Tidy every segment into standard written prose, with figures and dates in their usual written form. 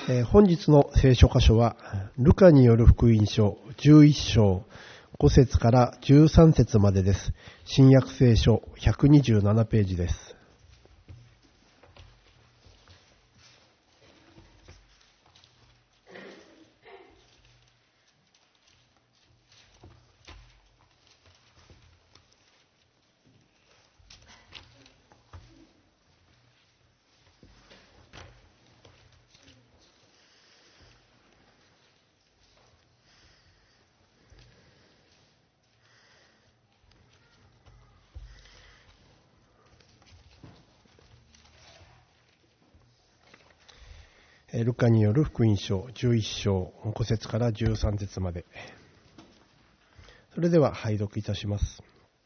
本日の聖書箇所はルカによる福音書11章5節から13節までです。新約聖書127ページです。ルカによる福音書11章5節から13節まで。それでは拝読いたします。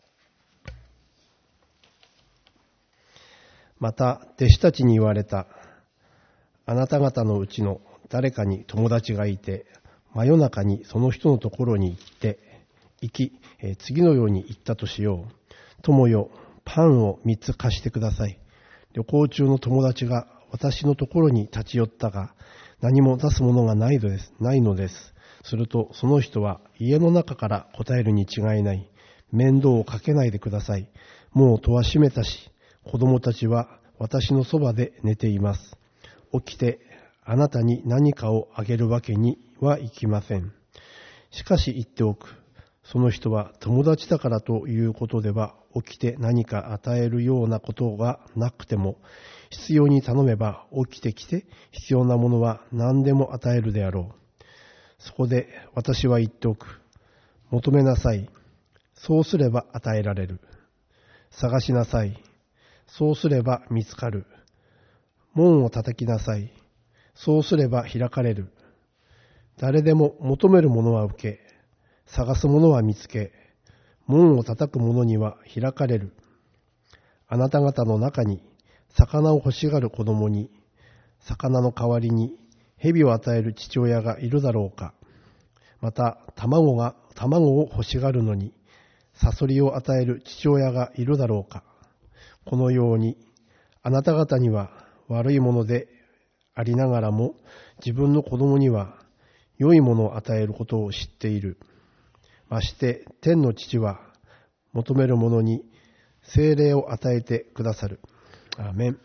また弟子たちに言われた。あなた方のうちの誰かに友達がいて、真夜中にその人のところに行き、次のように言ったとしよう。友よ、パンを3つ貸してください。旅行中の友達が私のところに立ち寄ったが、何も出すものがないのです。すると、その人は家の中から答えるに違いない。面倒をかけないでください。もう戸は閉めたし、子供たちは私のそばで寝ています。起きて、あなたに何かをあげるわけにはいきません。しかし言っておく。その人は友達だからということでは、起きて何か与えるようなことがなくても、必要に頼めば起きてきて必要なものは何でも与えるであろう。そこで私は言っておく。求めなさい。そうすれば与えられる。探しなさい。そうすれば見つかる。門を叩きなさい。そうすれば開かれる。誰でも求めるものは受け、探すものは見つけ、門を叩く者には開かれる。あなた方の中に魚を欲しがる子供に、魚の代わりに蛇を与える父親がいるだろうか。また、卵を欲しがるのに、サソリを与える父親がいるだろうか。このように、あなた方には悪いものでありながらも、自分の子供には良いものを与えることを知っている。まして、天の父は求める者に聖霊を与えてくださる。アーメン。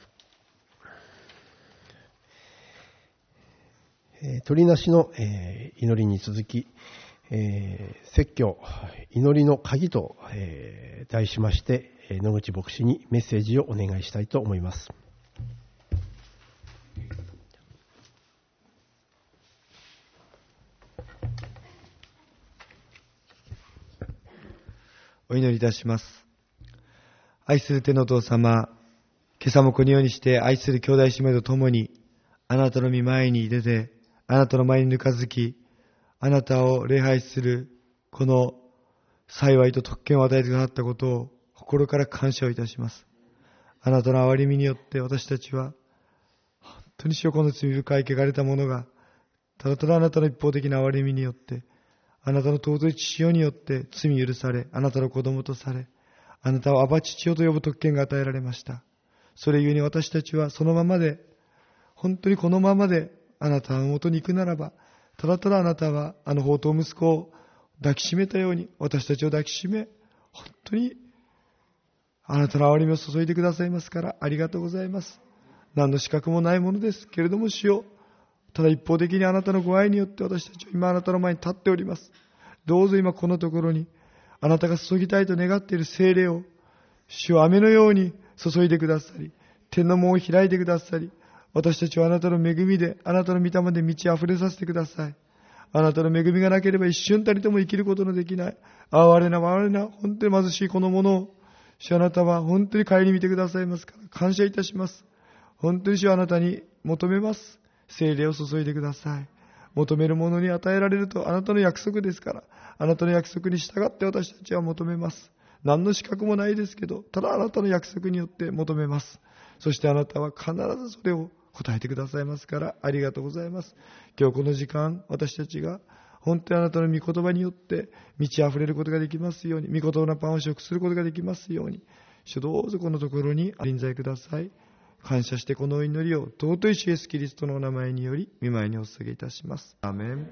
鳥なしの祈りに続き、説教、祈りの鍵と題しまして、野口牧師にメッセージをお願いしたいと思います。 お祈りいたします。愛する天のお父様、今朝もこのようにして愛する兄弟姉妹と共にあなたの御前に出て、あなたの前にぬかずき、あなたを礼拝するこの幸いと特権を与えてくださったことを心から感謝をいたします。あなたの憐れみによって私たちは本当に主よ、この罪深い汚れたものがただただあなたの一方的な憐れみによって、あなたの尊い父よによって罪許され、あなたの子供とされ、あなたをアバ父よと呼ぶ特権が与えられました。それゆえに私たちはそのままで、本当にこのままであなたの元に行くならば、ただただあなたはあの放蕩息子を抱きしめたように私たちを抱きしめ、本当にあなたの憐れみを注いでくださいますからありがとうございます。何の資格もないものですけれども、主よ、ただ一方的にあなたのご愛によって私たちは今あなたの前に立っております。どうぞ今このところにあなたが注ぎたいと願っている聖霊を、主よ、雨のように注いでくださり、天の門を開いてくださり、私たちはあなたの恵みで、あなたの御霊で満ち溢れさせてください。あなたの恵みがなければ一瞬たりとも生きることのできない、哀れな本当に貧しいこのものを、主、あなたは本当に顧みてくださいますから感謝いたします。本当に主、あなたに求めます。聖霊を注いでください。求めるものに与えられるとあなたの約束ですから、あなたの約束に従って私たちは求めます。何の資格もないですけど、ただあなたの約束によって求めます。そしてあなたは必ずそれを答えてくださいますからありがとうございます。今日この時間、私たちが本当にあなたの御言葉によって満ち溢れることができますように、御言葉のパンを食することができますように、主どうぞこのところに臨在ください。 感謝してこのお祈りを尊い主イエスキリストのお名前により御前にお捧げいたします。アーメン。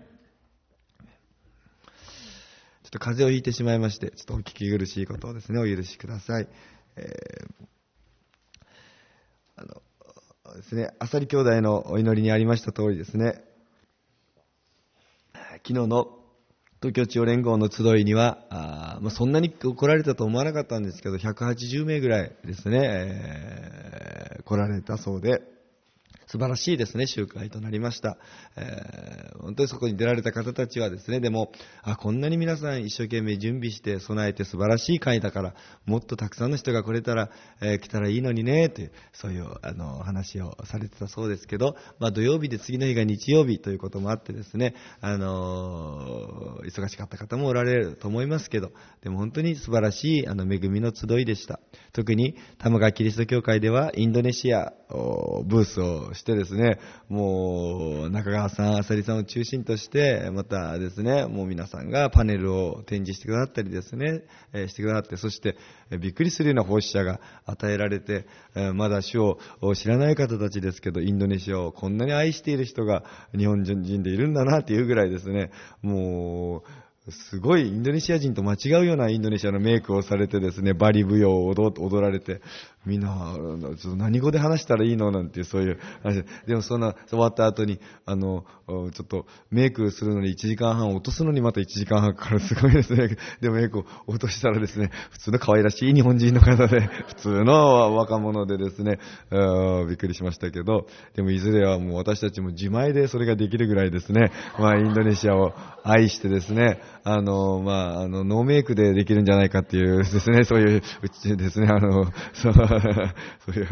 ちょっと風邪をひいてしまいまして、ちょっとお聞き苦しいことをですね、お許しください。ですね、あさり兄弟のお祈りにありました通りですね、昨日の東京地方連合の集いにはそんなに来られたと思わなかったんですけど、180名ぐらいですね、来られたそうで、素晴らしいですね、集会となりました。本当にそこに出られた方たちはですね、でもこんなに皆さん一生懸命準備して備えて素晴らしい会だから、もっとたくさんの人が来れたら、来たらいいのにねという、そういう話をされてたそうですけど、土曜日で次の日が日曜日ということもあってですね、忙しかった方もおられると思いますけど、でも本当に素晴らしい恵みの集いでした。特に玉川キリスト教会ではインドネシアブースをしてですね、もう中川さん、浅利さんを中心として、またですね、もう皆さんがパネルを展示してくださったりですね、してくださって、そしてびっくりするような奉仕者が与えられて、まだ主を知らない方たちですけど、インドネシアをこんなに愛している人が日本人でいるんだなっていうぐらいですね、もうすごいインドネシア人と間違うようなインドネシアのメイクをされてですね、バリ舞踊を踊られて、みんなちょっと何語で話したらいいのなんていう、そういう話でも終わった後にちょっとメイクするのに1時間半、落とすのにまた1時間半かかる、すごいですね。でメイクを落としたらですね、普通の可愛らしい日本人の方で、普通の若者でですね、びっくりしましたけど、でもいずれはもう私たちも自前でそれができるぐらいですね、インドネシアを愛してですね、ノーメイクでできるんじゃないかっていうですね、そういううちですね、そういう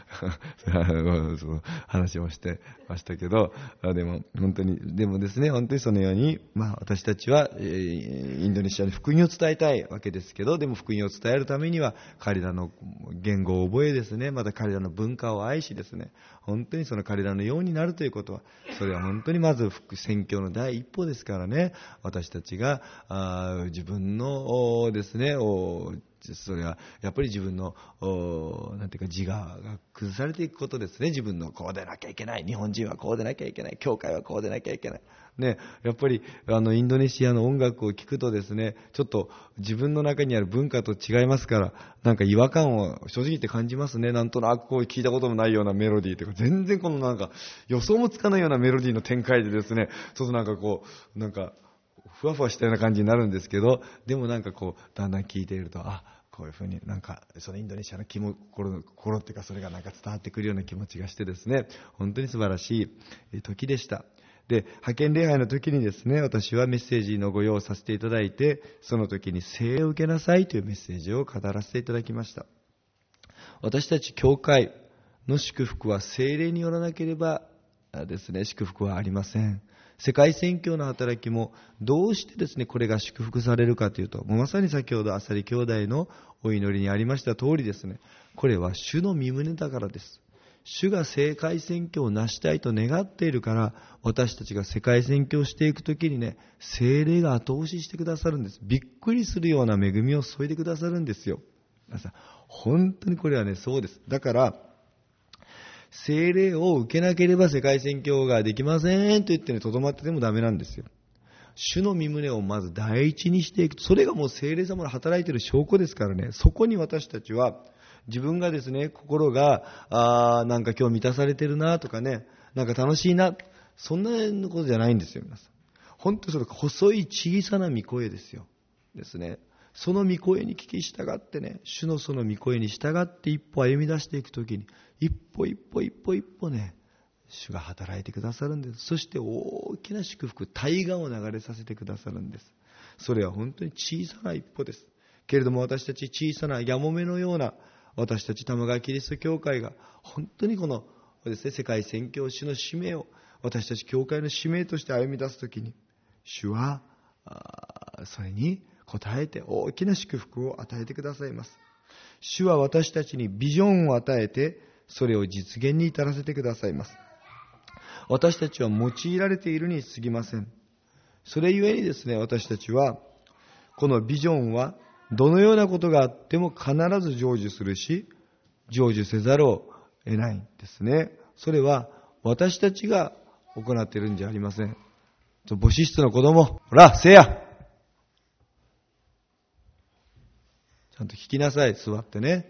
話をしてましたけど、でもですね、本当にそのように、私たちはインドネシアに福音を伝えたいわけですけど、でも福音を伝えるためには彼らの言語を覚えですね、また彼らの文化を愛しですね、本当にその彼らのようになるということは、それは本当にまず宣教の第一歩ですからね。私たちが自分のですね、それはやっぱり自分のなんていうか自我が崩されていくことですね。自分のこうでなきゃいけない、日本人はこうでなきゃいけない、教会はこうでなきゃいけないね、やっぱりインドネシアの音楽を聴くとですね、ちょっと自分の中にある文化と違いますから、なんか違和感を正直言って感じますね。なんとなくこう聞いたこともないようなメロディーというか、全然このなんか予想もつかないようなメロディーの展開でですね、そうするとなんかこうなんかふわふわしたような感じになるんですけど、でもなんかこうだんだん聞いていると、こういうふうになんかそのインドネシアの心っていうか、それがなんか伝わってくるような気持ちがしてですね、本当に素晴らしい時でした。で、派遣礼拝の時にですね、私はメッセージのご用意させていただいて、その時に聖霊を受けなさいというメッセージを語らせていただきました。私たち教会の祝福は聖霊によらなければですね、祝福はありません。世界宣教の働きもどうしてですね、これが祝福されるかというと、まさに先ほどあさり兄弟のお祈りにありました通りですね、これは主の御胸だからです。主が世界宣教を成したいと願っているから、私たちが世界宣教をしていくときにね、聖霊が後押ししてくださるんです。びっくりするような恵みを注いでくださるんですよ。皆さん、本当にこれはね、そうです。だから聖霊を受けなければ世界宣教ができませんと言ってね、とどまっててもダメなんですよ。主の御胸をまず第一にしていく。それがもう聖霊様の働いている証拠ですからね。そこに私たちは自分がですね、心がなんか今日満たされてるなとかね、なんか楽しいな、そんなことじゃないんですよ、皆さん。本当にそれ細い小さな御声ですよ。ですね。その御声に聞き従ってね、主のその御声に従って一歩歩み出していくときに、一歩一歩ね、主が働いてくださるんです。そして大きな祝福、大河を流れさせてくださるんです。それは本当に小さな一歩です。けれども私たち小さなヤモメのような、私たち玉川キリスト教会が本当にこのですね、世界宣教師の使命を私たち教会の使命として歩み出すときに、主はそれに応えて大きな祝福を与えてくださいます。主は私たちにビジョンを与えて、それを実現に至らせてくださいます。私たちは用いられているに過ぎません。それゆえにですね、私たちはこのビジョンはどのようなことがあっても必ず成就するし、成就せざるを得ないんですね。それは私たちが行っているんじゃありません。母子室の子供、ほら、せや！ちゃんと聞きなさい、座ってね。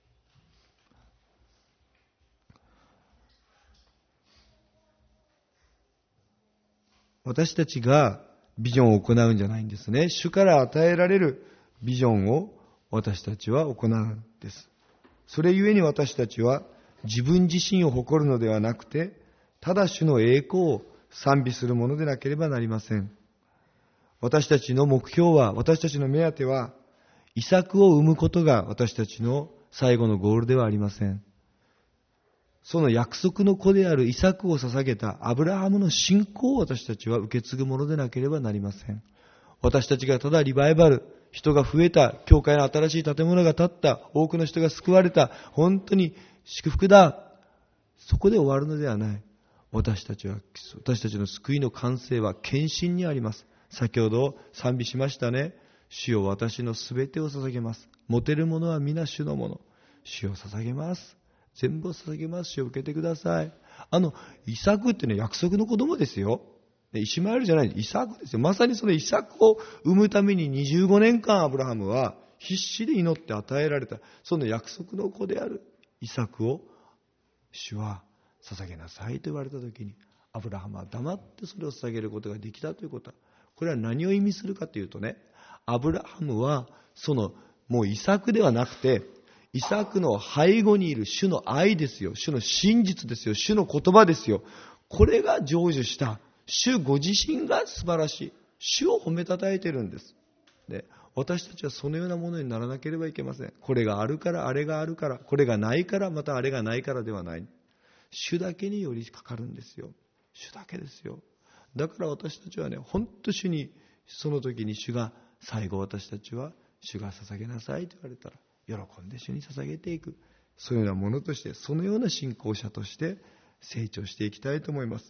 私たちがビジョンを行うんじゃないんですね。主から与えられるビジョンを私たちは行うんです。それゆえに私たちは自分自身を誇るのではなくて、ただ主の栄光を賛美するものでなければなりません。私たちの目標は、私たちの目当ては、イサクを生むことが私たちの最後のゴールではありません。その約束の子であるイサクを捧げたアブラハムの信仰を私たちは受け継ぐものでなければなりません。私たちがただリバイバル、人が増えた、教会の新しい建物が建った、多くの人が救われた、本当に祝福だ。そこで終わるのではない。私たちの救いの完成は献身にあります。先ほど賛美しましたね。主よ、私のすべてを捧げます。持てるものは皆主のもの。主を捧げます。全部を捧げます。主を受けてください。イサクってね、約束の子供ですよ。イシマエルじゃない、イサクですよ。まさにそのイサクを生むために25年間アブラハムは必死で祈って与えられた。その約束の子であるイサクを主は捧げなさいと言われたときに、アブラハムは黙ってそれを捧げることができたということは、これは何を意味するかというとね、アブラハムはもうイサクではなくて、イサクの背後にいる主の愛ですよ。主の真実ですよ。主の言葉ですよ。これが成就した。主ご自身が素晴らしい。主を褒めたたえているんです。で、私たちはそのようなものにならなければいけません。これがあるから、あれがあるから、これがないから、またあれがないからではない。主だけによりかかるんですよ。主だけですよ。だから私たちはね、本当主に、その時に主が、最後私たちは、主が捧げなさいと言われたら、喜んで主に捧げていく。そういうようなものとして、そのような信仰者として成長していきたいと思います。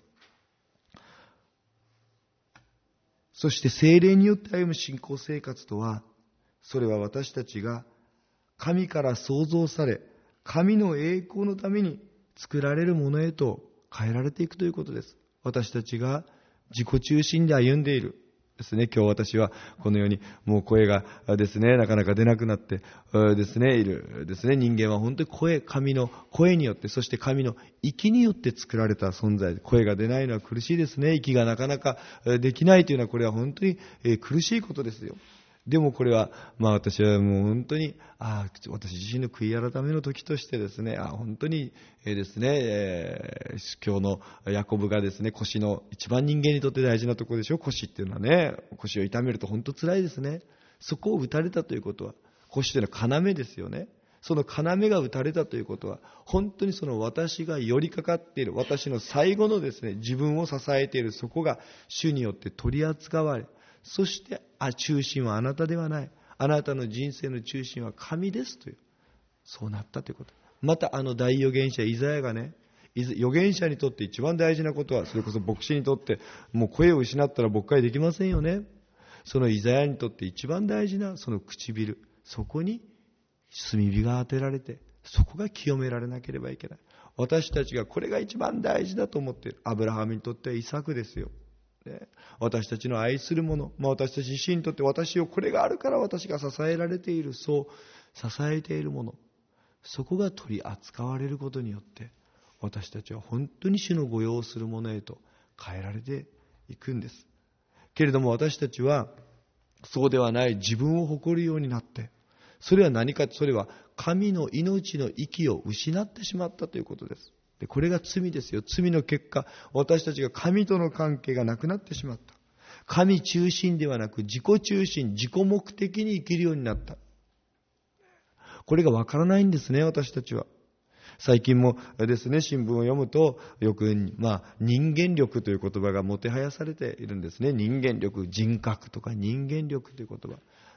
そして聖霊によって歩む信仰生活とは、それは私たちが神から創造され、神の栄光のために作られるものへと変えられていくということです。私たちが自己中心で歩んでいるですね。今日私はこのようにもう声がですね、なかなか出なくなってですね、いるですね。人間は本当に神の声によって、そして神の息によって作られた存在。声が出ないのは苦しいですね。息がなかなかできないというのは、これは本当に苦しいことですよ。でもこれは、私はもう本当に、私自身の悔い改めの時としてですね、本当にですね、今日のヤコブがですね、腰の一番人間にとって大事なところでしょ。腰っていうのはね、腰を痛めると本当辛いですね。そこを打たれたということは、腰というのは要ですよね。その要が打たれたということは、本当にその私が寄りかかっている、私の最後のですね、自分を支えているそこが主によって取り扱われ、そして中心はあなたではない。あなたの人生の中心は神ですという。そうなったということ。また大預言者イザヤがね、預言者にとって一番大事なことは、それこそ牧師にとってもう声を失ったら牧会できませんよね。そのイザヤにとって一番大事なその唇、そこに炭火が当てられて、そこが清められなければいけない。私たちがこれが一番大事だと思っている。アブラハムにとってはイサクですよ。私たちの愛するもの、私たち自身にとって私をこれがあるから私が支えられている、そう支えているもの、そこが取り扱われることによって私たちは本当に主の御用するものへと変えられていくんです。けれども私たちはそうではない、自分を誇るようになって、それは何か、それは神の命の息を失ってしまったということです。でこれが罪ですよ。罪の結果、私たちが神との関係がなくなってしまった。神中心ではなく自己中心、自己目的に生きるようになった。これがわからないんですね、私たちは。最近もですね、新聞を読むとよく、人間力という言葉がもてはやされているんですね。人間力、人格とか人間力という言葉。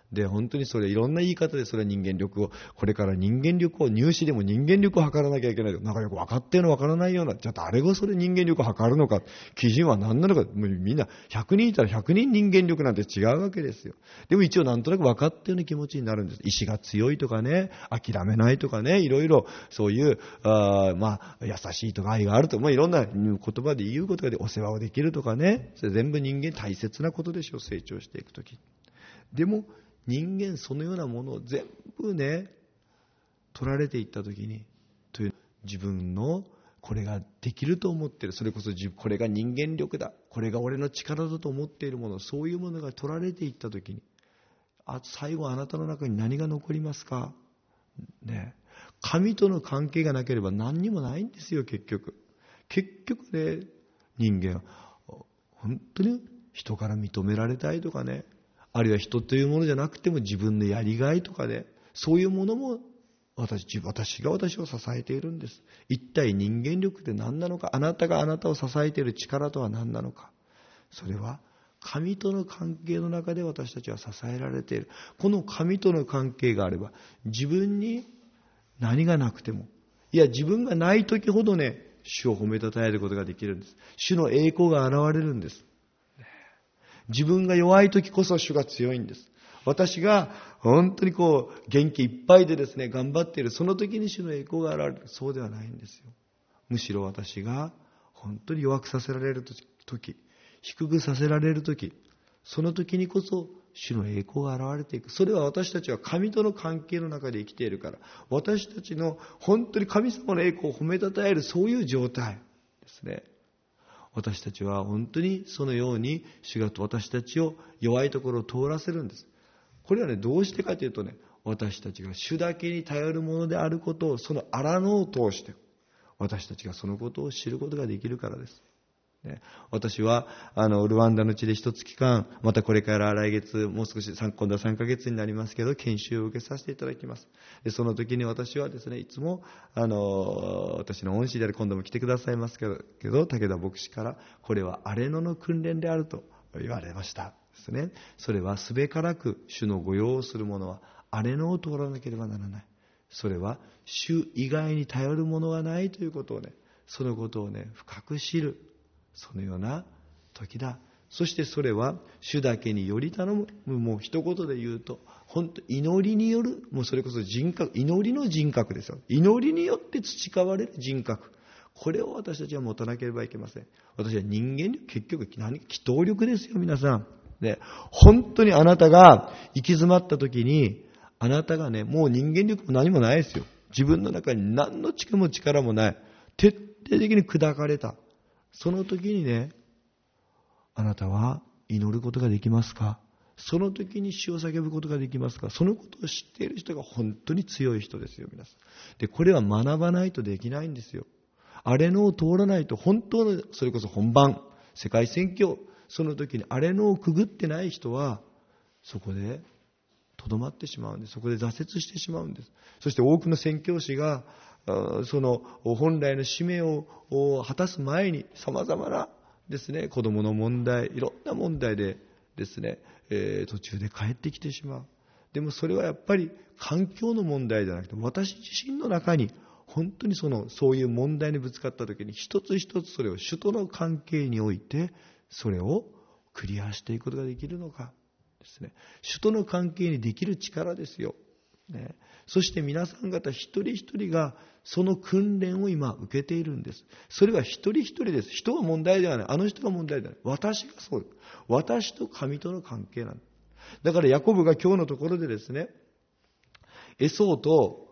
で、本当にそれいろんな言い方でそれは人間力を、これから人間力を、入試でも人間力を測らなきゃいけない。なんかよく分かってるの分からないような。じゃあ誰がそれ人間力を測るのか。基準は何なのか。もうみんな100人いたら100人人間力なんて違うわけですよ。でも一応なんとなく分かったような気持ちになるんです。意志が強いとかね、諦めないとかね、いろいろそういう、優しいとか愛があるとか、いろんな言葉で言うことがでお世話をできるとかね。それ全部人間大切なことでしょう。成長していくとき。でも、人間そのようなものを全部ね取られていったときに、という自分のこれができると思っている、それこそこれが人間力だ、これが俺の力だと思っているもの、そういうものが取られていったときに、最後あなたの中に何が残りますかね。神との関係がなければ何にもないんですよ。結局ね、人間は本当に人から認められたいとかね、あるいは人というものじゃなくても自分のやりがいとかね、そういうものも私が私を支えているんです。一体人間力って何なのか、あなたがあなたを支えている力とは何なのか。それは神との関係の中で私たちは支えられている。この神との関係があれば、自分に何がなくても、いや自分がない時ほどね、主を褒めたたえることができるんです。主の栄光が現れるんです。自分が弱い時こそ主が強いんです。私が本当に元気いっぱいでですね、頑張っている、その時に主の栄光が現れる。そうではないんですよ。むしろ私が本当に弱くさせられる時、低くさせられる時、その時にこそ主の栄光が現れていく。それは私たちは神との関係の中で生きているから、私たちの本当に神様の栄光を褒めたたえる、そういう状態ですね。私たちは本当にそのように主が私たちを弱いところを通らせるんです。これはね、どうしてかというとね、私たちが主だけに頼るものであることを、その荒野を通して私たちがそのことを知ることができるからです。私はルワンダの地で一月間、またこれから来月、もう少し今度は3ヶ月になりますけど、研修を受けさせていただきます。でその時に私はですね、いつも私の恩師である、今度も来てくださいますけど武田牧師から、これは荒れ野の訓練であると言われましたですね。それはすべからく主の御用をする者は荒れ野を通らなければならない。それは主以外に頼るものはないということをね、そのことをね、深く知る、そのような時だ。そしてそれは主だけにより頼む。もう一言で言うと、本当祈りによる、もうそれこそ人格、祈りの人格ですよ。祈りによって培われる人格。これを私たちは持たなければいけません。私は人間力、結局祈祷力ですよ、皆さん。で、本当にあなたが行き詰まった時に、あなたがね、もう人間力も何もないですよ。自分の中に何の力もない。徹底的に砕かれた。その時にね、あなたは祈ることができますか？その時に主を叫ぶことができますか？そのことを知っている人が本当に強い人ですよ、皆さん。で、これは学ばないとできないんですよ。荒れ野を通らないと、本当の、それこそ本番、世界宣教、その時に荒れ野をくぐってない人は、そこでとどまってしまうんです。そこで挫折してしまうんです。そして多くの宣教師が、その本来の使命を果たす前に様々なですね、子供の問題、いろんな問題でですね、途中で帰ってきてしまう。でもそれはやっぱり環境の問題じゃなくて、私自身の中に本当にそういう問題にぶつかった時に、一つ一つそれを主との関係においてそれをクリアしていくことができるのかですね。主との関係にできる力ですよ。ね、そして皆さん方一人一人がその訓練を今受けているんです。それは一人一人です。人は問題ではない。あの人が問題ではない。私がそうです。私と神との関係なんです。だからヤコブが今日のところでですね、エソウ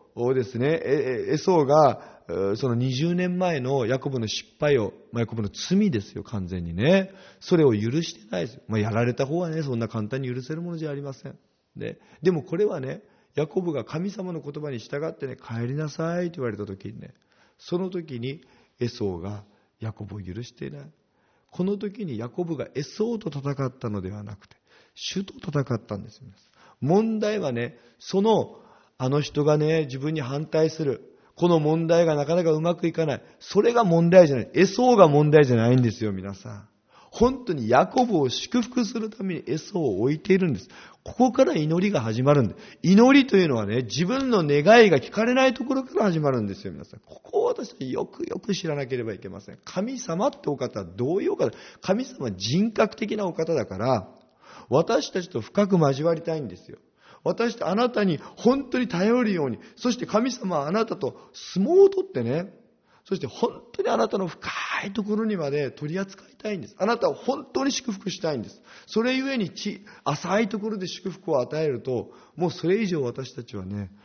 がその20年前のヤコブの失敗を、ヤコブの罪ですよ、完全にね。それを許してないです。やられた方はね、そんな簡単に許せるものじゃありません。でもこれはね、ヤコブが神様の言葉に従ってね、帰りなさいと言われた時にね、その時にエソウがヤコブを許していない。この時にヤコブがエソウと戦ったのではなくて、主と戦ったんですよ。問題はね、あの人がね、自分に反対する。この問題がなかなかうまくいかない。それが問題じゃない。エソウが問題じゃないんですよ、皆さん。 本当にヤコブを祝福するためにエソを置いているんです。ここから祈りが始まるんです。祈りというのはね、自分の願いが聞かれないところから始まるんですよ、皆さん。ここを私たちよくよく知らなければいけません。神様ってお方はどういうお方？神様は人格的なお方だから、私たちと深く交わりたいんですよ。私とあなたに本当に頼るように、そして神様はあなたと相撲を取ってね、そして本当にあなたの深いところにまで取り扱いたいんです。あなたを本当に祝福したいんです。それゆえに浅いところで祝福を与えると、もうそれ以上私たちはね、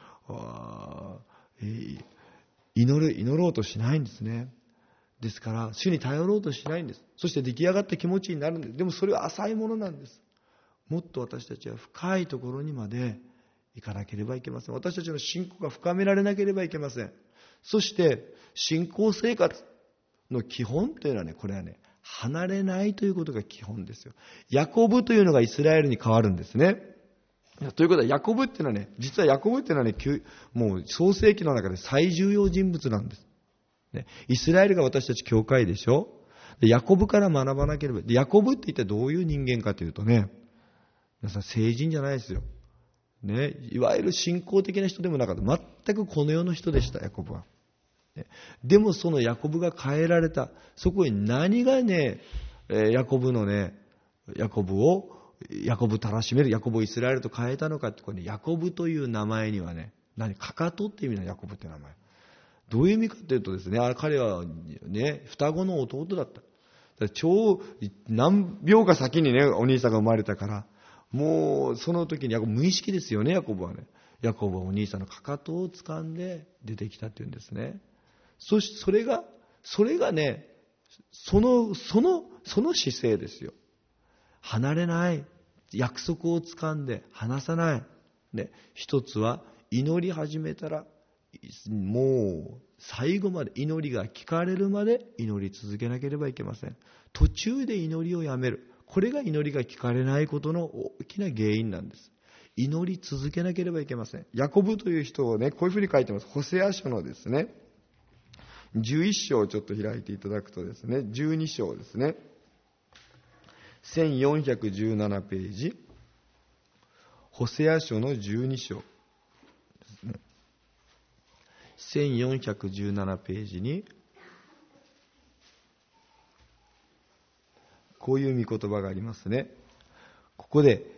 祈ろうとしないんですね。ですから、主に頼ろうとしないんです。そして出来上がった気持ちになるんです。でもそれは浅いものなんです。もっと私たちは深いところにまで行かなければいけません。私たちの信仰が深められなければいけません。そして信仰生活の基本というのはね、これはね、離れないということが基本ですよ。ヤコブというのがイスラエルに変わるんですね。ということはヤコブっていうのはね、実はヤコブっていうのはね、もう創世記の中で最重要人物なんです。ね、イスラエルが私たち教会でしょ。でヤコブから学ばなければ。でヤコブって一体どういう人間かというとね、皆さん聖人じゃないですよ。ね、いわゆる信仰的な人でもなかった。全くこの世の人でした、ヤコブは。でもそのヤコブが変えられた。そこに何がね、ヤコブたらしめる、ヤコブをイスラエルと変えたのかって、これね、ヤコブという名前にはね、かかとっていう意味のヤコブっていう名前。どういう意味かというとですね、彼はね、双子の弟だった。何秒か先にね、お兄さんが生まれたから、もうその時にヤコブ無意識ですよね、ヤコブはね。ヤコブはお兄さんのかかとを掴んで出てきたっていうんですね。そしてそれがね、その姿勢ですよ。離れない。約束を掴んで離さない。ね、一つは祈り始めたら、もう最後まで祈りが聞かれるまで祈り続けなければいけません。途中で祈りをやめる。これが祈りが聞かれないことの大きな原因なんです。祈り続けなければいけません。ヤコブという人をね、こういうふうに書いてます。ホセア書のですね、11章をちょっと開いていただくとですね、12章ですね。1417ページ。ホセア書の12章ですね。1417ページに、こういう御言葉がありますね。ここで、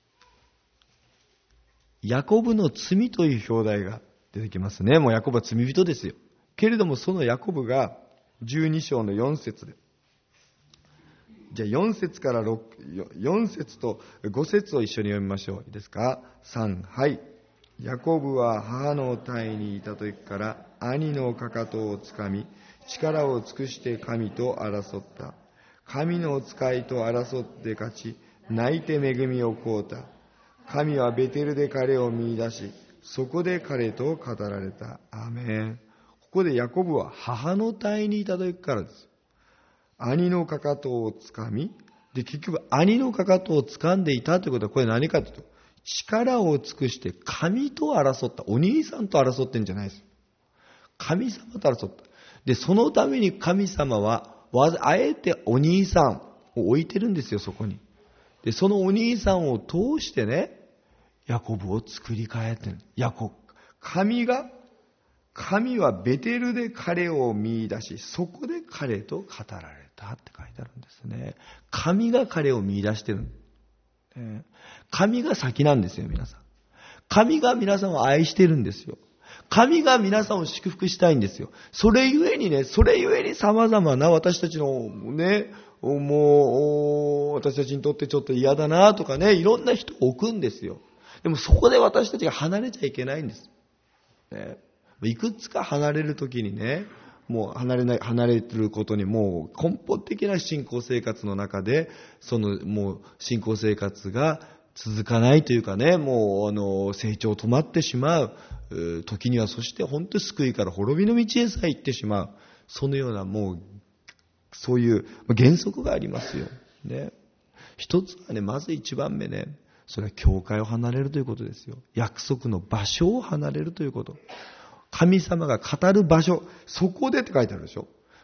ヤコブの罪という表題が出てきますね。もうヤコブは罪人ですよ。けれどもそのヤコブが12章の4節で、じゃあ4節から4節と5節を一緒に読みましょう。いいですか？ 3、はい。ヤコブは母の胎にいた時から兄のかかとをつかみ、力を尽くして神と争った。神の使いと争って勝ち、泣いて恵みを請うた。神はベテルで彼を見出し、そこで彼と語られた。アーメン。ここでヤコブは母の胎にいた時からです。兄のかかとをつかみ、で結局兄のかかとをつかんでいたということは、これ何かというと、力を尽くして神と争った。お兄さんと争ってんじゃないです。神様と争った。で、そのために神様はあえてお兄さんを置いてるんですよ、そこに。で、そのお兄さんを通してね、ヤコブを作り変えてる。神はベテルで彼を見出し、そこで彼と語られたって書いてあるんですね。神が彼を見出してる。神が先なんですよ、皆さん。神が皆さんを愛してるんですよ。神が皆さんを祝福したいんですよ。それゆえに様々な私たちのね、もう私たちにとってちょっと嫌だなとかね、いろんな人を置くんですよ。でもそこで私たちが離れちゃいけないんです。ね、いくつか離れるときにね、もう離れることにもう根本的な信仰生活の中で、もう信仰生活が続かないというかね、もう成長止まってしまう時には、そして本当に救いから滅びの道へさえ行ってしまう、そのようなもうそういう原則がありますよね。一つはね、まず一番目ね、それは教会を離れるということですよ。約束の場所を離れるということ。神様が語る場所、そこでって書いてあるでしょ。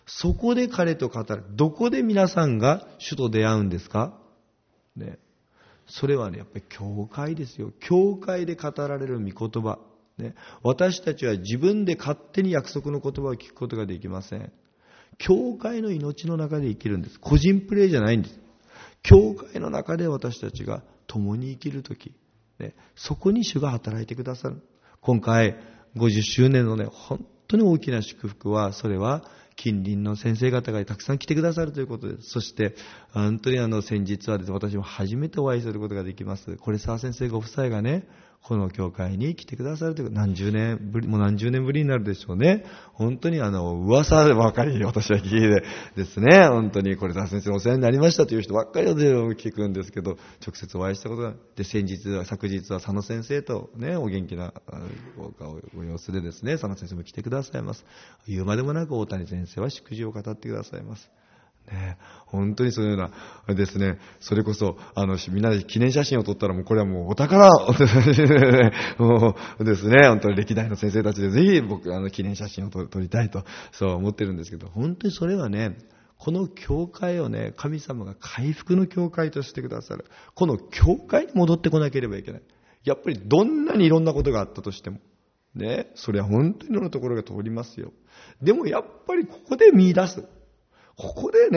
そこで彼と語る。どこで皆さんが主と出会うんですかね。それはね、やっぱり教会ですよ。教会で語られる御言葉。ね。私たちは自分で勝手に約束の言葉を聞くことができません。教会の命の中で生きるんです。個人プレーじゃないんです。教会の中で私たちが共に生きるとき、ね、そこに主が働いてくださる。今回50周年のね、本当に大きな祝福は、それは近隣の先生方がたくさん来てくださるということです。そして、本当に先日はですね、私も初めてお会いすることができます。これ沢先生ご夫妻がね、この教会に来てくださるということ、もう何十年ぶりになるでしょうね。本当に噂ばかり私は聞いてですね、本当にこれ沢先生お世話になりましたという人ばっかりで聞くんですけど、直接お会いしたことが、で、昨日は佐野先生とね、お元気なご様子でですね、佐野先生も来てくださいます。言うまでもなく大谷先生は祝辞を語ってくださいます。ね、本当にそういうようなですね、それこそみんなで記念写真を撮ったら、もうこれはもうお宝もうですね、本当に歴代の先生たちでぜひ僕記念写真を撮りたいとそう思ってるんですけど、本当にそれはね、この教会をね、神様が回復の教会としてくださる。この教会に戻ってこなければいけない。やっぱりどんなにいろんなことがあったとしてもね、それは本当にいろんなところが通りますよ。でもやっぱりここで見出す。ここで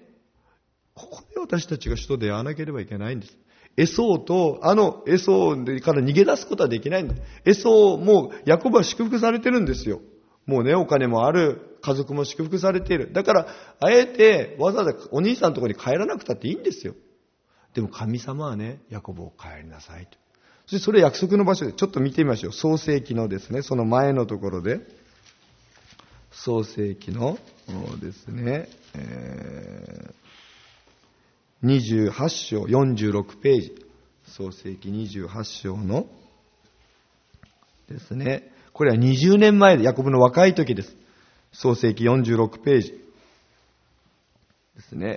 私たちが主と出会わなければいけないんです。エソーと、エソーから逃げ出すことはできないんだ。エソーもヤコブは祝福されてるんですよ。もうね、お金もある、家族も祝福されている。だから、あえてわざわざお兄さんのところに帰らなくたっていいんですよ。でも神様はね、ヤコブを帰りなさいと。そしてそれ約束の場所で、ちょっと見てみましょう。創世記のですね、その前のところで、創世記のですね、28章46ページ、創世記28章のですね、これは20年前でヤコブの若い時です。創世記46ページですね。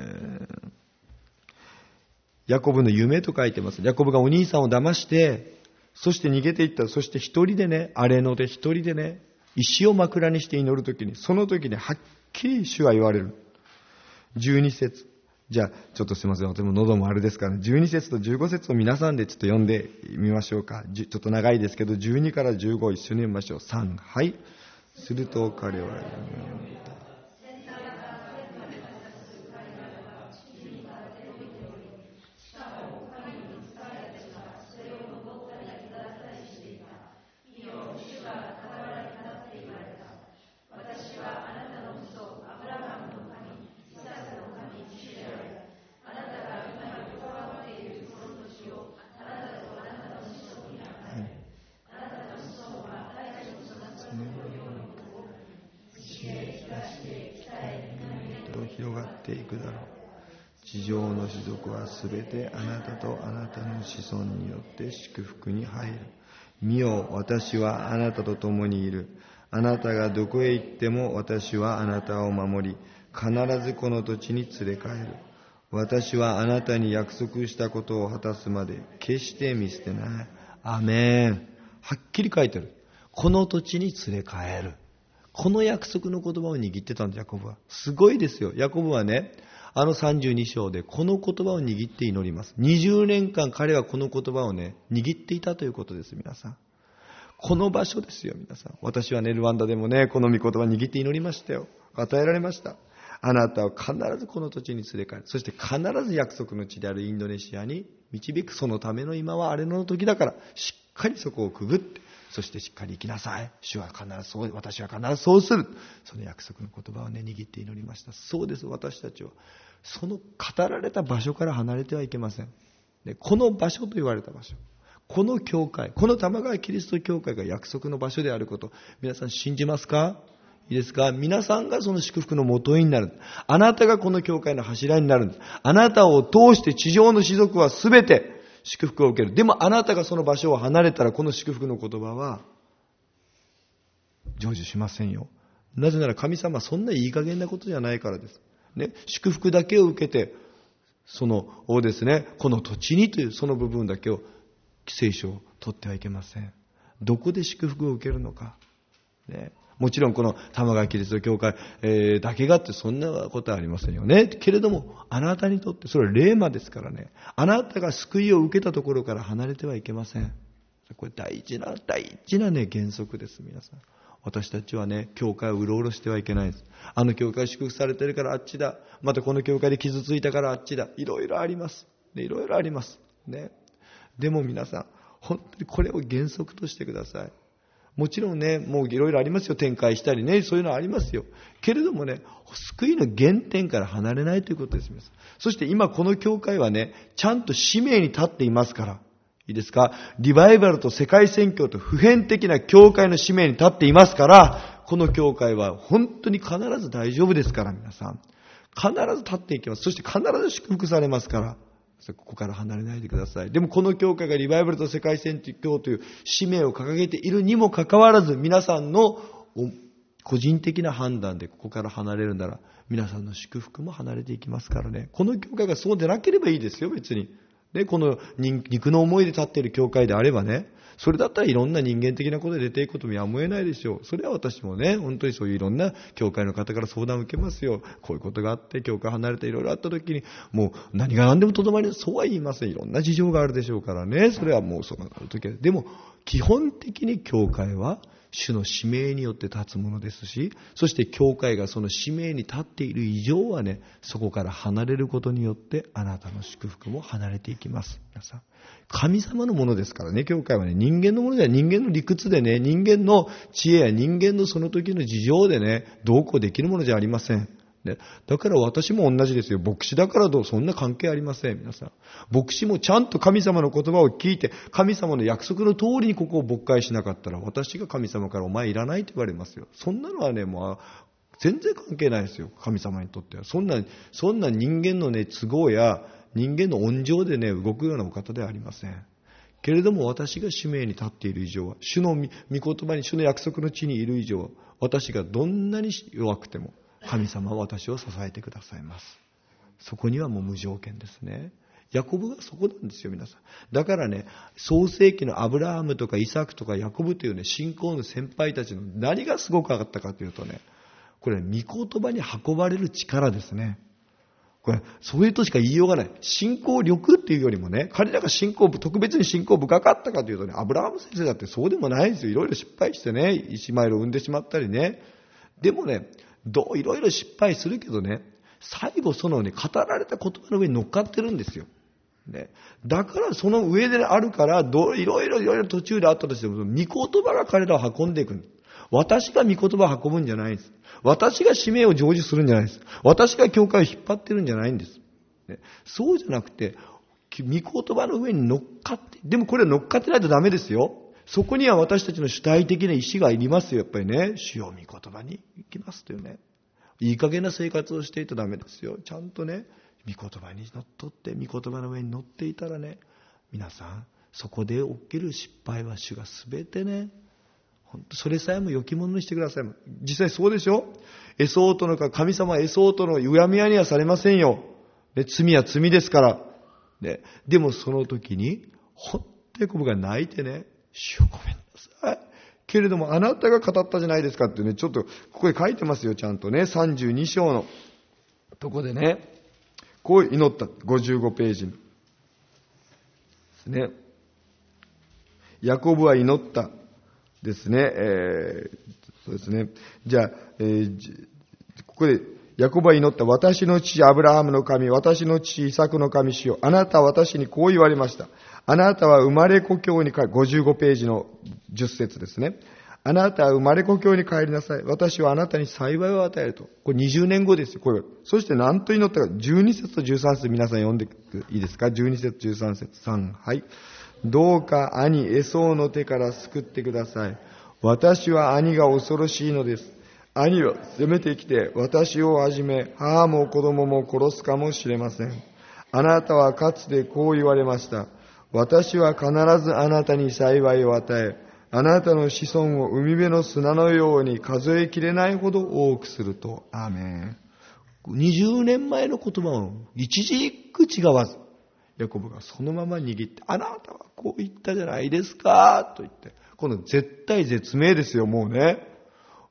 ヤコブの夢と書いてます。ヤコブがお兄さんを騙して、そして逃げていった。そして一人でね、荒れ野で一人でね、石を枕にして祈るときに、その時にはっきり主は言われる。12節。じゃあ、ちょっとすいません。私も喉もあれですから、12節と15節を皆さんでちょっと読んでみましょうか。ちょっと長いですけど、12から15を一緒に読みましょう。3、はい。すると彼は言った。広がっていくだろう。地上の種族はすべてあなたとあなたの子孫によって祝福に入る。見よ、私はあなたと共にいる。あなたがどこへ行っても私はあなたを守り、必ずこの土地に連れ帰る。私はあなたに約束したことを果たすまで決して見捨てない。アメン。はっきり書いてある。この土地に連れ帰る。この約束の言葉を握ってたんです、ヤコブは。すごいですよ。ヤコブはね、32章でこの言葉を握って祈ります。20年間彼はこの言葉をね、握っていたということです、皆さん。この場所ですよ、皆さん。私はね、ルワンダでもね、この御言葉を握って祈りましたよ。与えられました。あなたを必ずこの土地に連れ帰る。そして必ず約束の地であるインドネシアに導く。そのための今は荒れ野の時だから、しっかりそこをくぐって、そしてしっかり生きなさい。主は必ずそう、私は必ずそうする。その約束の言葉をね、握って祈りました。そうです、私たちは。その語られた場所から離れてはいけません。で、この場所と言われた場所。この教会、この玉川キリスト教会が約束の場所であること、皆さん信じますか？いいですか？皆さんがその祝福の元になる。あなたがこの教会の柱になるんです。あなたを通して地上の士族はすべて祝福を受ける。でもあなたがその場所を離れたら、この祝福の言葉は成就しませんよ。なぜなら神様はそんないい加減なことじゃないからです。ね、祝福だけを受けて、そのですね、この土地にというその部分だけを聖書を取ってはいけません。どこで祝福を受けるのか。 ね、もちろんこの玉川キリスト教会、だけがってそんなことはありませんよね。けれども、あなたにとってそれは霊魔ですからね。あなたが救いを受けたところから離れてはいけません。これ大事なね、原則です、皆さん。私たちはね、教会をうろうろしてはいけないです。あの教会祝福されてるからあっちだ。またこの教会で傷ついたからあっちだ。いろいろあります。いろいろあります。ね。でも皆さん、本当にこれを原則としてください。もちろんね、もういろいろありますよ。展開したりね、そういうのはありますよ。けれどもね、救いの原点から離れないということです。そして今この教会はね、ちゃんと使命に立っていますから。いいですか？リバイバルと世界宣教と普遍的な教会の使命に立っていますから、この教会は本当に必ず大丈夫ですから、皆さん。必ず立っていきます。そして必ず祝福されますから。ここから離れないでください。でもこの教会がリバイバルと世界宣教という使命を掲げているにもかかわらず、皆さんの個人的な判断でここから離れるなら、皆さんの祝福も離れていきますからね。この教会がそうでなければいいですよ、別に。で、この肉の思いで立っている教会であればね、それだったらいろんな人間的なことで出ていくこともやむを得ないでしょう。それは私もね、本当にそういういろんな教会の方から相談を受けますよ。こういうことがあって、教会離れていろいろあった時に、もう何が何でもとどまり、そうは言いません。いろんな事情があるでしょうからね。それはもうその時は。でも、基本的に教会は、主の使命によって立つものですし、そして教会がその使命に立っている以上はね、そこから離れることによってあなたの祝福も離れていきます。皆さん、神様のものですからね、教会はね、人間のものでは、人間の理屈でね、人間の知恵や人間のその時の事情でね、どうこうできるものじゃありません。だから私も同じですよ。牧師だからどう、そんな関係ありません。皆さん、牧師もちゃんと神様の言葉を聞いて、神様の約束の通りにここを牧会しなかったら、私が神様からお前いらないと言われますよ。そんなのはね、もう全然関係ないですよ。神様にとってはそんな人間のね、都合や人間の温情でね、動くようなお方ではありません。けれども私が使命に立っている以上は、主の御言葉に、主の約束の地にいる以上は、私がどんなに弱くても神様は私を支えてくださいます。そこにはもう無条件ですね。ヤコブがそこなんですよ、皆さん。だからね、創世記のアブラハムとかイサクとかヤコブというね、信仰の先輩たちの何がすごく上がったかというとね、これ御言葉に運ばれる力ですね。これそういうとしか言いようがない。信仰力っていうよりもね、彼らが特別に信仰深かったかというとね、アブラハム先生だってそうでもないんですよ。いろいろ失敗してね、イシマエルを産んでしまったりね。でもね、いろいろ失敗するけどね、最後そのね、語られた言葉の上に乗っかってるんですよ。ね、だからその上であるから、いろいろ途中であったとしても、御言葉が彼らを運んでいくんです。私が御言葉を運ぶんじゃないんです。私が使命を成就するんじゃないです。私が教会を引っ張ってるんじゃないんです。ね、そうじゃなくて、御言葉の上に乗っかって、でもこれは乗っかってないとダメですよ。そこには私たちの主体的な意志がいりますよ。やっぱりね、主よ御言葉に行きますというね。いい加減な生活をしていたらダメですよ。ちゃんとね、御言葉にのっとって、御言葉の上に乗っていたらね、皆さん、そこで起きる失敗は主がすべてね、本当それさえも良きものにしてください。実際そうでしょ？神様はエソーとのうやみやにはされませんよ。ね、罪は罪ですから。ね、でもその時に、本当にヤコブが泣いてね、主よごめんなさい。けれどもあなたが語ったじゃないですかってね、ちょっとここで書いてますよ、ちゃんとね。32章のとこでね、こう祈った。55ページですね。ヤコブは祈った。ですね。そうですね。じゃあ、ここで、ヤコブは祈った。私の父アブラハムの神、私の父イサクの神主よ。あなたは私にこう言われました。あなたは生まれ故郷に帰り、55ページの10節ですね。あなたは生まれ故郷に帰りなさい。私はあなたに幸いを与えると。これ20年後ですよ。これ。そして何と祈ったか。12節と13節皆さん読んでいいですか？ 12 節13節3。はい。どうか兄エソーの手から救ってください。私は兄が恐ろしいのです。兄は攻めてきて私をはじめ母も子供も殺すかもしれません。あなたはかつてこう言われました。私は必ずあなたに幸いを与え、あなたの子孫を海辺の砂のように数えきれないほど多くすると。アーメン。20年前の言葉を一字一句違わず、ヤコブがそのまま握って、あなたはこう言ったじゃないですかと言って、この絶対絶命ですよ、もうね。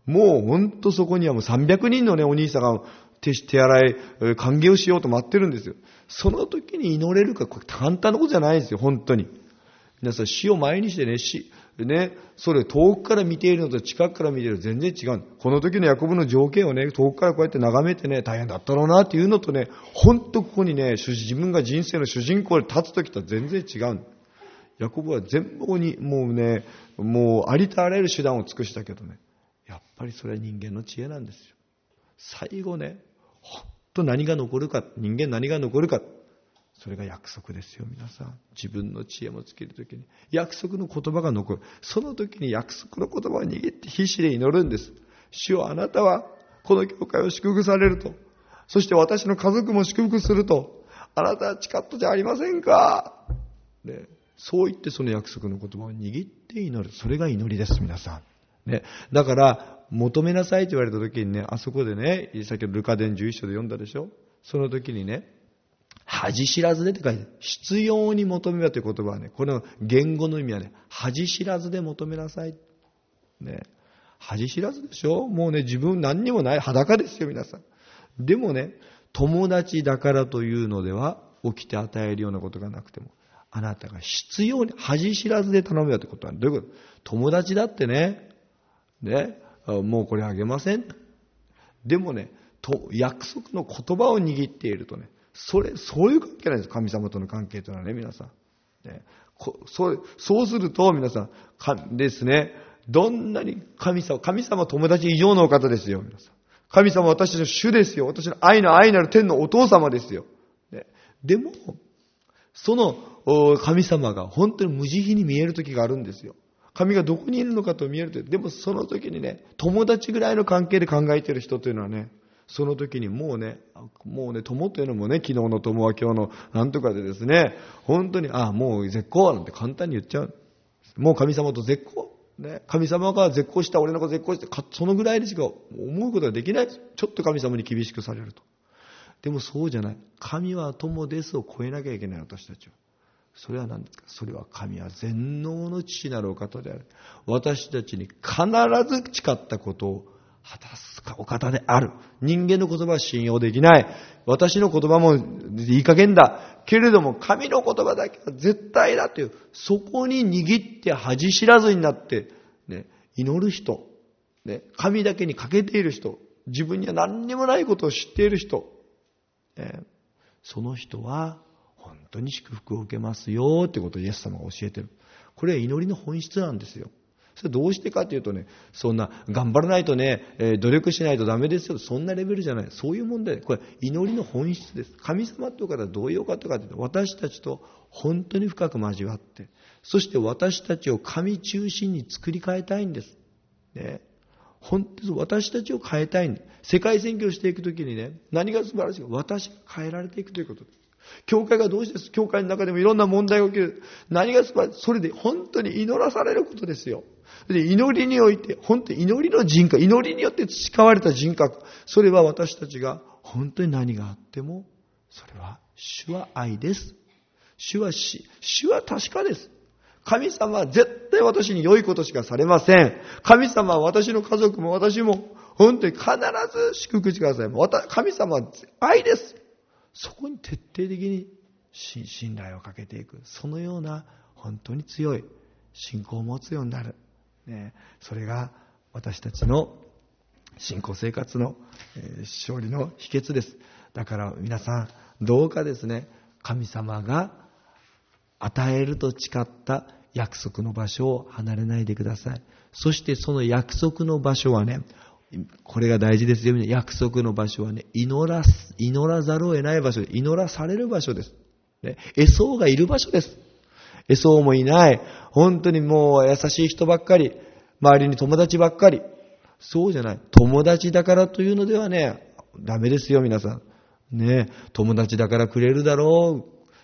もうほんとそこにはもう300人のね、お兄さんが手洗い、歓迎をしようと待ってるんですよ。その時に祈れるか、これ簡単なことじゃないですよ、本当に。皆さん、死を前にしてね、それ遠くから見ているのと近くから見ているのと全然違う。この時のヤコブの情景をね、遠くからこうやって眺めてね、大変だったろうなっていうのとね、本当ここにね、自分が人生の主人公で立つ時とは全然違う。ヤコブは全部にもうありとあらゆる手段を尽くしたけどね、やっぱりそれは人間の知恵なんですよ。最後ね、本当何が残るか、人間何が残るか、それが約束ですよ、皆さん。自分の知恵も尽きるときに約束の言葉が残る。その時に約束の言葉を握って必死で祈るんです。主よ、あなたはこの教会を祝福されると、そして私の家族も祝福すると、あなたは誓ったじゃありませんか、ね、そう言ってその約束の言葉を握って祈る。それが祈りです、皆さん、ね、だから求めなさいと言われた時にね、あそこでね、先ほどルカ伝11章で読んだでしょ。その時にね、恥知らずでって書いてある。必要に求めよという言葉はね、この言語の意味はね、恥知らずで求めなさい。ね、恥知らずでしょ。もうね、自分何にもない裸ですよ、皆さん。でもね、友達だからというのでは起きて与えるようなことがなくても、あなたが必要に恥知らずで頼むよということはどういうこと？友達だってね、もうこれあげません。でもね、約束の言葉を握っているとね、そういう関係なんです。神様との関係というのはね、皆さん。ね、そうすると、皆さん、ですね、どんなに神様友達以上のお方ですよ、皆さん。神様は私の主ですよ。私の愛なる天のお父様ですよ。ね、でも、その神様が本当に無慈悲に見える時があるんですよ。神がどこにいるのかと見えると。でもその時にね、友達ぐらいの関係で考えている人というのはね、その時にもうね、友というのもね、昨日の友は今日のなんとかでですね、本当に、もう絶好なんて簡単に言っちゃう。もう神様と絶好。ね、神様が絶好した、俺の子絶好して、そのぐらいでしか思うことができないです。ちょっと神様に厳しくされると。でもそうじゃない。神は友ですを超えなきゃいけない、私たちは。それは何ですか？それは神は全能の父なるお方である。私たちに必ず誓ったことを果たすお方である。人間の言葉は信用できない。私の言葉もいい加減だ。けれども神の言葉だけは絶対だという、そこに握って恥知らずになって、ね、祈る人、ね、神だけに欠けている人、自分には何にもないことを知っている人、その人は本当に祝福を受けますよということをイエス様が教えている。これは祈りの本質なんですよ。それどうしてかというとね、そんな頑張らないとね、努力しないとダメですよ、そんなレベルじゃない。そういう問題。これ祈りの本質です。神様という方はどういう方かというと、私たちと本当に深く交わって、そして私たちを神中心に作り変えたいんです。ね、本当に私たちを変えたいんです。世界宣教していくときにね、何が素晴らしいか、私が変えられていくということです。教会がどうしてです。教会の中でもいろんな問題が起きる。何が素晴らしい。それで本当に祈らされることですよ。で、祈りにおいて、本当に祈りの人格、祈りによって培われた人格、それは私たちが本当に何があっても、それは主は愛です。主は確かです。神様は絶対私に良いことしかされません。神様は私の家族も私も本当に必ず祝福してください。神様は愛です。そこに徹底的に信頼をかけていく。そのような本当に強い信仰を持つようになる。ね、それが私たちの信仰生活の勝利の秘訣です。だから皆さん、どうかですね、神様が与えると誓った約束の場所を離れないでください。そしてその約束の場所はね、これが大事ですよ。約束の場所はね、祈らざるを得ない場所で、祈らされる場所です。ね、エソウがいる場所です。エソウもいない。本当にもう優しい人ばっかり。周りに友達ばっかり。そうじゃない。友達だからというのではね、ダメですよ、皆さん。ね、友達だからくれるだろう。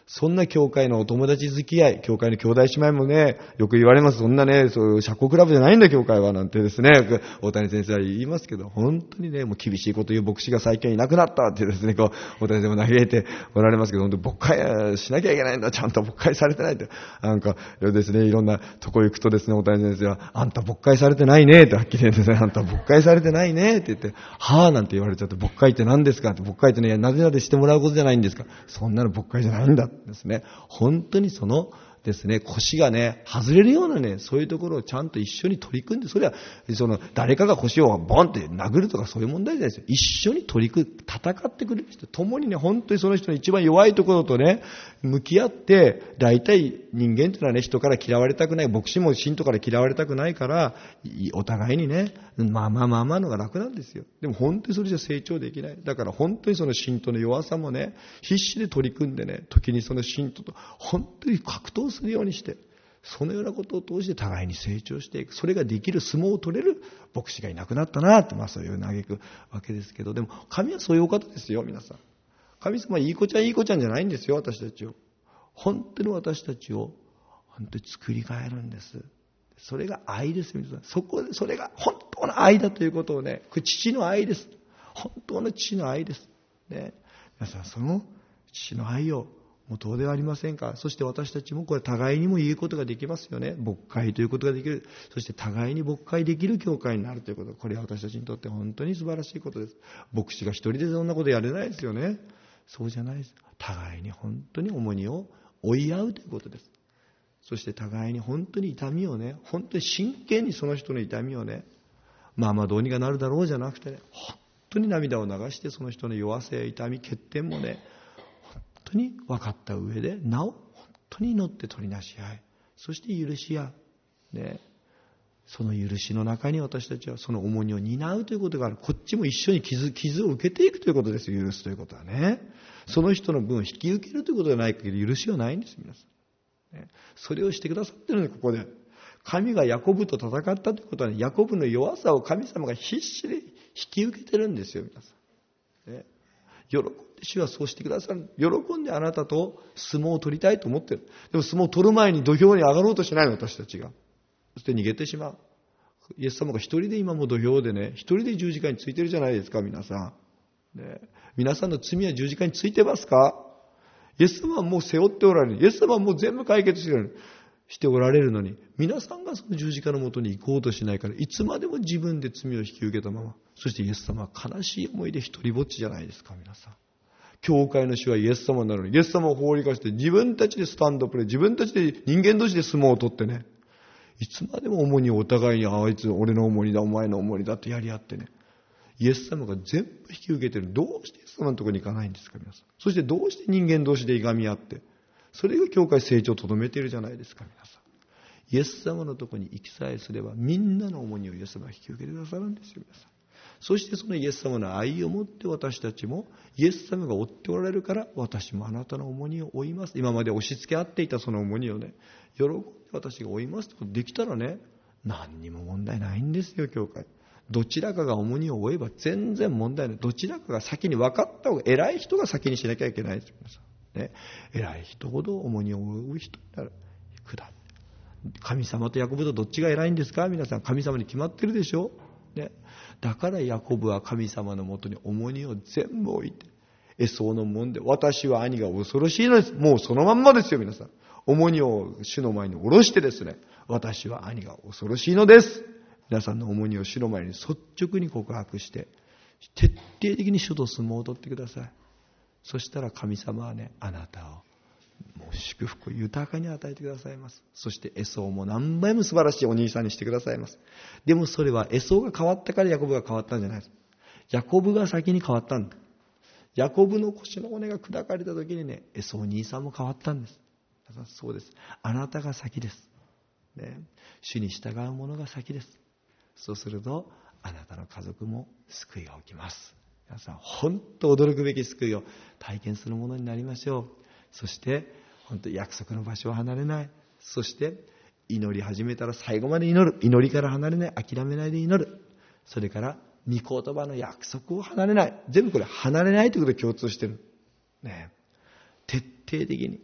そんな教会のお友達付き合い、教会の兄弟姉妹もね、よく言われます。そんなね、そういう社交クラブじゃないんだ教会は、なんてですね、大谷先生は言いますけど、本当にね、もう厳しいこと言う牧師が最近いなくなったってですね、大谷先生も嘆いておられますけど、本当に牧会しなきゃいけないんだ、ちゃんと牧会されてないって、なんかですね、いろんなとこ行くとですね、大谷先生は、あんた牧会されてないね、ってはっきり言うんですね、あんた牧会されてないね、って言って、はぁなんて言われちゃって、牧会って何ですかって、牧会ってね、なぜなぜしてもらうことじゃないんですか。そんなの牧会じゃないんだですね。本当にそのですね、腰がね、外れるようなね、そういうところをちゃんと一緒に取り組んで、それは、誰かが腰をボンって殴るとかそういう問題じゃないですよ。一緒に取り組む、戦ってくれる人、共にね、本当にその人の一番弱いところとね、向き合って、大体人間というのはね、人から嫌われたくない、牧師も信徒から嫌われたくないから、お互いにね、まあのが楽なんですよ。でも本当にそれじゃ成長できない。だから本当にその信徒の弱さもね、必死で取り組んでね、時にその信徒と本当に格闘するようにして、そのようなことを通して互いに成長していく。それができる相撲を取れる牧師がいなくなったなって、そういう嘆くわけですけど、でも神はそういうお方ですよ、皆さん。神様はいい子ちゃんじゃないんですよ、私たちを。本当に私たちを本当に作り変えるんです。それが愛ですよ、皆さん。それが本当の愛だということをね、これ父の愛です。本当の父の愛です。ね、皆さん、その父の愛をもうどうではありませんか。そして私たちもこれ互いにも言うことができますよね。牧会ということができる。そして互いに牧会できる教会になるということ。これは私たちにとって本当に素晴らしいことです。牧師が一人でそんなことやれないですよね。そうじゃないです。互いに本当に重荷を負い合うということです。そして互いに本当に痛みをね、本当に真剣にその人の痛みをね、どうにかなるだろうじゃなくてね、本当に涙を流してその人の弱さや痛み、欠点もね、本当に分かった上で、なお本当に祈って取りなし合い、そして許し合う。ね、その許しの中に私たちはその重荷を担うということがある。こっちも一緒に傷を受けていくということですよ、許すということはね。その人の分を引き受けるということがない限り許しはないんです、皆さん。それをしてくださってるので、ここで神がヤコブと戦ったということは、ね、ヤコブの弱さを神様が必死で引き受けてるんですよ、皆さん。ね、喜んで主はそうしてくださる。喜んであなたと相撲を取りたいと思ってる。でも相撲を取る前に土俵に上がろうとしないの、私たちが。そして逃げてしまう。イエス様が一人で今も土俵でね、一人で十字架についてるじゃないですか、皆さん。ね、皆さんの罪は十字架についてますか？イエス様はもう背負っておられる。イエス様はもう全部解決しておられるのに、皆さんがその十字架のもとに行こうとしないから、いつまでも自分で罪を引き受けたまま。そしてイエス様は悲しい思いで一人ぼっちじゃないですか、皆さん。教会の主はイエス様になるのに、イエス様を放りかして自分たちでスタンドプレー、自分たちで人間同士で相撲を取ってね、いつまでも重荷をお互いに、あいつ俺の重荷だ、お前の重荷だってやり合ってね、イエス様が全部引き受けてる。どうしてイエス様のところに行かないんですか、皆さん。そしてどうして人間同士でいがみ合って、それが教会成長をとどめているじゃないですか、皆さん。イエス様のところに行きさえすれば、みんなの重荷をイエス様が引き受けてくださるんですよ、皆さん。そしてそのイエス様の愛をもって私たちも、イエス様が負っておられるから、私もあなたの重荷を負います。今まで押し付け合っていたその重荷をね、喜んで私が負いますとできたらね、何にも問題ないんですよ、教会。どちらかが重荷を負えば全然問題ない。どちらかが先に分かった方が、偉い人が先にしなきゃいけないですよ、皆さん。ね、偉い人ほど重荷を負う人になる。神様とヤコブとどっちが偉いんですか、皆さん。神様に決まってるでしょ。ね、だからヤコブは神様のもとに重荷を全部置いて、エソーのもんで、私は兄が恐ろしいのです。もうそのまんまですよ、皆さん。重荷を主の前に下ろしてですね、私は兄が恐ろしいのです。皆さんの重荷を主の前に率直に告白して、徹底的に主と相撲を取ってください。そしたら神様はね、あなたをもう祝福を豊かに与えてくださいます。そしてエソーも何倍も素晴らしいお兄さんにしてくださいます。でもそれはエソーが変わったからヤコブが変わったんじゃないです。ヤコブが先に変わったんだ。ヤコブの腰の骨が砕かれた時にね、エソー兄さんも変わったんです。そうです。あなたが先です。ね、主に従う者が先です。そうするとあなたの家族も救いが起きます。皆さん本当驚くべき救いを体験するものになりましょう。そして本当に約束の場所を離れない。そして祈り始めたら最後まで祈る。祈りから離れない。諦めないで祈る。それから御言葉の約束を離れない。全部これ離れないということで共通してる、ね、徹底的に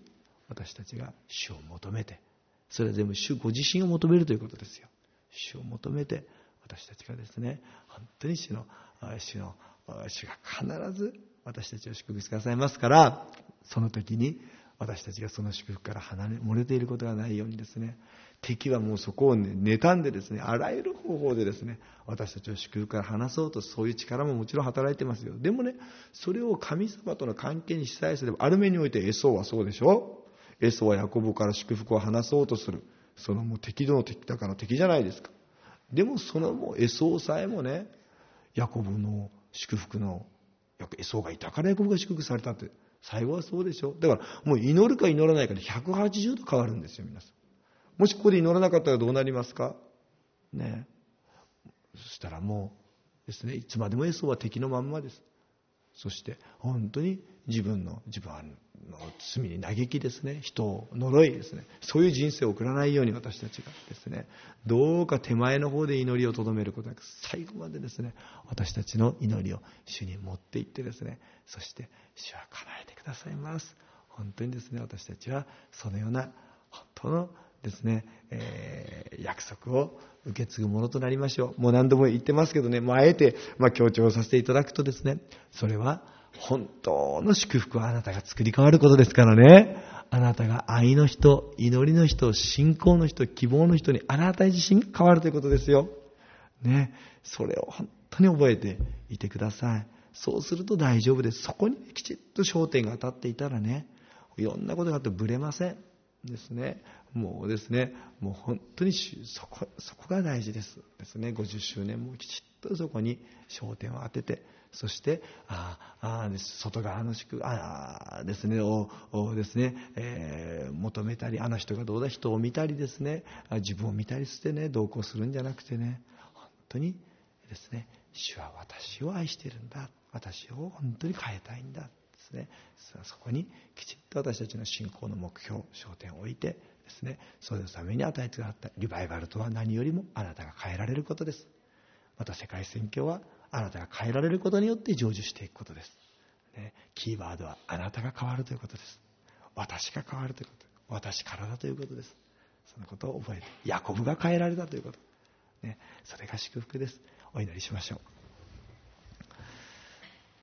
私たちが主を求めて、それは全部主ご自身を求めるということですよ。主を求めて、私たちがですね、本当に主が必ず私たちを祝福してくださいますから、その時に私たちがその祝福から漏れていることがないようにですね、敵はもうそこを妬んでですね、あらゆる方法でですね、私たちを祝福から離そうと、そういう力ももちろん働いてますよ。でもね、それを神様との関係にしさえすれば、ある面においてエソーはそうでしょ。エソーはヤコブから祝福を離そうとする。そのもう敵の敵だから敵じゃないですか。でもそのもうエソーさえもね、ヤコブの祝福の、エソーがいたからヤコブが祝福されたって、最後はそうでしょ。だからもう祈るか祈らないかで180度変わるんですよ、皆さん。もしここで祈らなかったらどうなりますかね。そしたらもうですね、いつまでもエソーは敵のまんまです。そして本当に自分の罪に嘆きですね、人を呪いですね、そういう人生を送らないように私たちがですね、どうか手前の方で祈りをとどめることなく、最後までですね、私たちの祈りを主に持っていってですね、そして主は叶えてくださいます。本当にですね、私たちはそのような本当のですね、約束を受け継ぐものとなりましょう。もう何度も言ってますけどね、あえて強調させていただくとですね、それは本当の祝福はあなたが作り変わることですからね。あなたが愛の人、祈りの人、信仰の人、希望の人にあなた自身が変わるということですよ。ね、それを本当に覚えていてください。そうすると大丈夫です。そこにきちっと焦点が当たっていたらね、いろんなことがあってぶれません。ですね。もうですね、もう本当にそこが大事ですね。50周年もきちっとそこに焦点を当てて、そして外側の祝福ですねをですね、求めたり、あの人がどうだ、人を見たりですね、自分を見たりしてね、同行するんじゃなくてね、本当にですね、主は私を愛しているんだ、私を本当に変えたいんだですね。そこにきちっと私たちの信仰の目標、焦点を置いてですね、そのために与えてくださったリバイバルとは何よりもあなたが変えられることです。また世界宣教はあなたが変えられることによって成就していくことです、ね、キーワードはあなたが変わるということです。私が変わるということ、私からだということです。そのことを覚えて、ヤコブが変えられたということ、ね、それが祝福です。お祈りしましょう。